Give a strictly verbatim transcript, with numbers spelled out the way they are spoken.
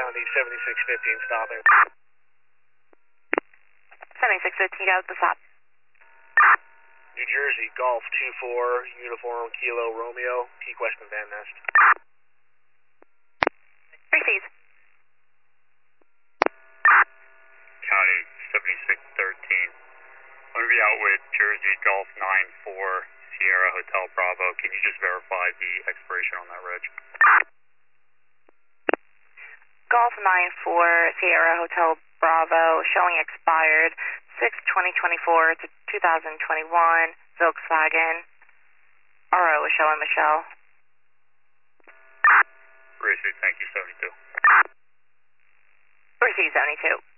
on the seventy-six fifteen stopping. seventy-six fifteen, got the stop. New Jersey, Golf two four, Uniform Kilo Romeo, Key Question Van Nest. Receive. County seventy-six thirteen. I'm going to be out with Jersey Golf nine four, Sierra Hotel Bravo. Can you just verify the expiration on that reg? Golf nine four, Sierra Hotel Bravo, showing expired six twenty twenty-four to two thousand twenty-one, Volkswagen. R O is showing Michelle. Receive, thank you, seventy-two. Receive seventy-two.